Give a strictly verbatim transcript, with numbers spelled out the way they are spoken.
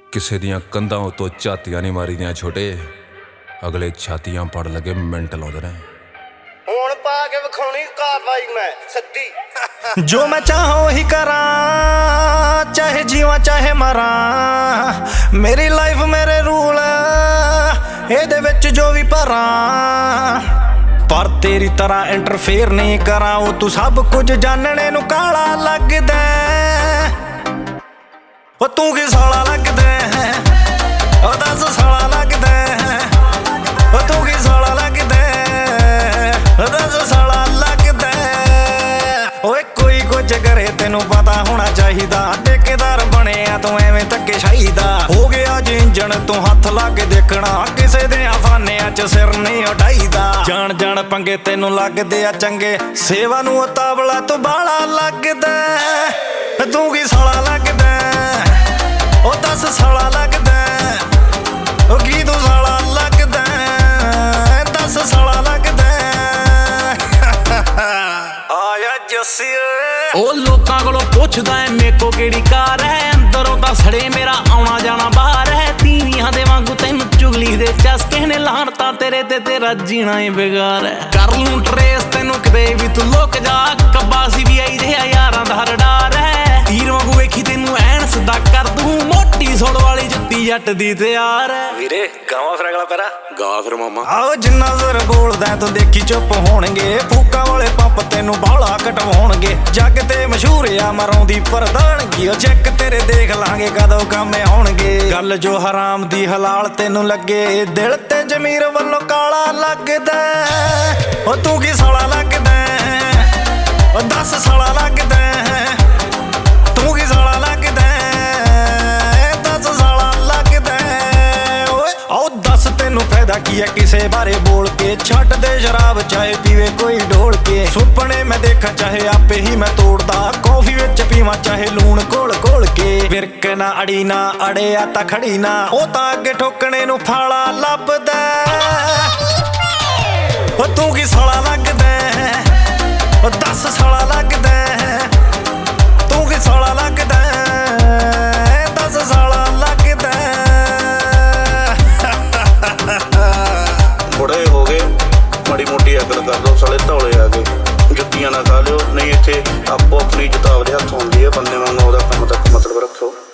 ਕਿਸੇ ਦੀਆਂ ਕੰਧਾਂ ਉਤੋਂ ਝਾਤੀਆਂ ਨਹੀਂ ਮਾਰੀਆਂ ਛੋਟੇ, ਅਗਲੇ ਛਾਤੀਆਂ ਪੜ ਲਗੇ ਮਿੰਟ ਲਾਉਂਦੇ ਨੇ। ਹੁਣ ਪਾ ਕੇ ਵਿਖਾਉਣੀ ਕਾਰਵਾਈ ਮੈਂ ਸਿੱਧੀ। ਜੋ ਮੈਂ ਚਾਹਾਂ ਉਹੀ ਕਰਾਂ, ਚਾਹੇ ਜੀਵਾਂ ਚਾਹੇ ਮਰਾਂ। ਮੇਰੀ ਲਾਈਫ ਮੇਰੇ ਰੂਲ, ਇਹਦੇ ਵਿੱਚ ਜੋ ਵੀ ਭਰਾਂ। ਪਰ ਤੇਰੀ ਤਰ੍ਹਾਂ ਇੰਟਰਫੇਅਰ ਨਹੀਂ ਕਰਾਂ, ਉਹ ਤੂੰ ਸਭ ਕੁਝ ਜਾਣਨੇ ਨੂੰ ਕਾਲਾ ਲੱਗਦਾ। ਉਹ ਤੂੰ ਕੀ ਸਾਲਾ ਲੱਗਦਾ, ਉਹ ਦੱਸ ਸਾਲਾ ਲੱਗਦਾ। ਉਹ ਤੂੰ ਕੀ ਸਾਲਾ ਲੱਗਦਾ, ਉਹ ਦੱਸ ਸਾਲਾ ਲੱਗਦਾ। ਓਏ ਕੋਈ ਕੁਝ ਕਰੇ ਤੈਨੂੰ ਪਤਾ ਹੋਣਾ ਚਾਹੀਦਾ, ਠੇਕੇਦਾਰ ਬਣਿਆ ਤੂੰ ਐਵੇਂ ਧੱਕੇ ਸ਼ਾਹੀਦਾ। ਹੋ ਗਿਆ ਜੇ ਇੰਜਣ ਤੂੰ ਹੱਥ ਲਾ ਕੇ ਦੇਖਣਾ, ਕਿਸੇ ਦੇ ਆਫਾਨਿਆਂ ਚ ਸਿਰ ਨਹੀਂ ਉਡਾਈਦਾ। ਜਾਣ ਜਾਣ ਪੰਗੇ ਤੈਨੂੰ ਲੱਗਦੇ ਆ ਚੰਗੇ, ਸੇਵਾ ਨੂੰ ਉਤਾਵਲਾ ਤੂੰ ਬਾਲਾ ਲੱਗਦਾ। ਤੂੰ ਕੀ ਸਾਲਾ ਲੱਗਦਾ, ਉਹ ਦੱਸ ਸਾਲਾ ਲੱਗਦਾ। ਉਹ ਕੀ ਤੂੰ ਸਾਲਾ ਲੱਗਦਾ, ਦੱਸ ਸਾਲਾ ਲੱਗਦਾ। ਆਇਆ ਜੱਸੀ ਉਹ ਲੋਕਾਂ ਕੋਲੋਂ ਪੁੱਛਦਾ ਐ ਮੇਕੋ ਕਿਹੜੀ ਕਾਰ ਹੈ, ਅੰਦਰੋਂ ਤਾਂ ਸੜੇ ਮੇਰਾ ਆਉਣਾ ਜਾਣਾ ਬਾਹਰ ਹੈ। ਤੀਵੀਆਂ ਦੇ ਵਾਂਗੂ ਤੈਨੂੰ ਚੁਗਲੀ ਦੇ ਚਸਕੇ ਨੇ, ਲਾਹਣ ਤਾਂ ਤੇਰੇ ਤੇ ਤੇਰਾ ਜੀਣਾ ਹੀ ਬੇਕਾਰ ਹੈ। ਕਰ ਲੂੰ ਟਰੇਸ ਤੈਨੂੰ ਕਿਤੇ ਵੀ ਤੂੰ ਲੁਕ ਜਾ, ਕੱਬਾ ਸੀ ਵੀ ਆਈ ਰਿਹਾ ਯਾਰਾਂ ਦਾ ਹਰ ਡਾਰ ਹੈ। ਤੀਰ ਵਾਂਗੂ ਵੇਖੀ ਤੈਨੂੰ ਐਨ ਸਿੱਧਾ ਕਰ ਦੂੰ, ਮੋਟੀ ਸੋੜ ਵਾਲੀ ਜੁੱਤੀ ਜੱਟ ਦੀ ਤਿਆਰ ਹੈ। ਵੀਰੇ ਗਾਵਾਂ ਫਿਰ ਅਗਲਾ ਪੈਰਾ ਗਾ ਫਿਰ ਮਾਮਾ। ਆਓ ਜਿੰਨਾ ਜ਼ਰ ਬੋਲਦਾ ਤੂੰ ਦੇਖੀ ਚੁੱਪ ਹੋਣਗੇ, ਫੂਕਾਂ ਵਾਲੇ ਪੰਪ ਤੈਨੂੰ ਬਾਹਲਾ ਕਟਵਾਉਣਗੇ। ਜੱਗ ਤੇ ਮਸ਼ਹੂਰ ਆ ਮਰਾਉਂਦੀ ਪ੍ਰਧਾਨਗੀ, ਉਹ ਚੈੱਕ ਤੇਰੇ ਦੇਖ ਲਾਂਗੇ ਕਦੋਂ ਕੰਮ ਆਉਣਗੇ। ਗੱਲ ਜੋ ਹਰਾਮ ਦੀ ਹਲਾਲ ਤੈਨੂੰ ਲੱਗੇ, ਦਿਲ ਤੇ ਜ਼ਮੀਰ ਵੱਲੋਂ ਕਾਲਾ ਲੱਗਦਾ। ਉਹ ਤੂੰ ਕੀ ਸਾਲਾ ਲੱਗਦਾ, ਉਹ ਦੱਸ ਸਾਲਾ ਲੱਗਦਾ। ਤੂੰ ਕੀ ਸਾਲਾ ਲੱਗਦਾ, ਦੱਸ ਸਾਲਾ ਲੱਗਦਾ। ਓਏ ਆਓ ਦੱਸ ਤੈਨੂੰ ਫਾਇਦਾ ਕੀ ਹੈ ਕਿਸੇ ਬਾਰੇ ਬੋਲ ਕੇ, ਛੱਡ ਦੇ ਸ਼ਰਾਬ ਚਾਹੇ ਪੀਵੇ ਕੋਈ ਢੋਲ ਕੇ। ਸੁਪਨੇ ਮੈਂ ਦੇਖਾਂ ਚਾਹੇ ਆਪੇ ਹੀ ਮੈਂ ਤੋੜਦਾ, ਕੌਫੀ ਵਿੱਚ ਪੀਵਾਂ ਚਾਹੇ ਲੂਣ ਘੋਲ ਘੋਲ ਕੇ। ਵਿਰਕ ਨਾ ਅੜੀ ਨਾ ਅੜਿਆ ਤਾਂ ਖੜੀ ਨਾ, ਉਹ ਤਾਂ ਅੱਗੇ ਠੋਕਣੇ ਨੂੰ ਫਾਲਾ ਲੱਭਦਾ। ਉਹ ਤੂੰ ਕੀ ਸਾਲਾ ਲੱਗਦਾ, ਉਹ ਦੱਸ ਸਾਲਾ ਲੱਗਦਾ। ਤੂੰ ਕੀ ਸਾਲਾ ਲੱਗਦਾ, ਦੱਸ ਸਾਲਾ ਲੱਗਦਾ। ਬੁੜੇ ਹੋ ਗਏ, ਮਾੜੀ ਮੋਟੀ ਅਕਲ ਕਰ ਲਓ ਸਾਲੇ, ਧੌਲੇ ਆ ਗਏ। ਜੁੱਤੀਆਂ ਨਾ ਖਾ ਲਿਓ, ਨਹੀਂ ਇੱਥੇ ਆਪੋ ਆਪਣੀ ਜੁਤਾਵ ਦੇ ਹੱਥ ਹੁੰਦੀ ਹੈ। ਬੰਦੇ ਵਾਂਗ ਉਹਦਾ ਕੰਮ ਤੱਕ ਮਤਲਬ ਰੱਖੋ।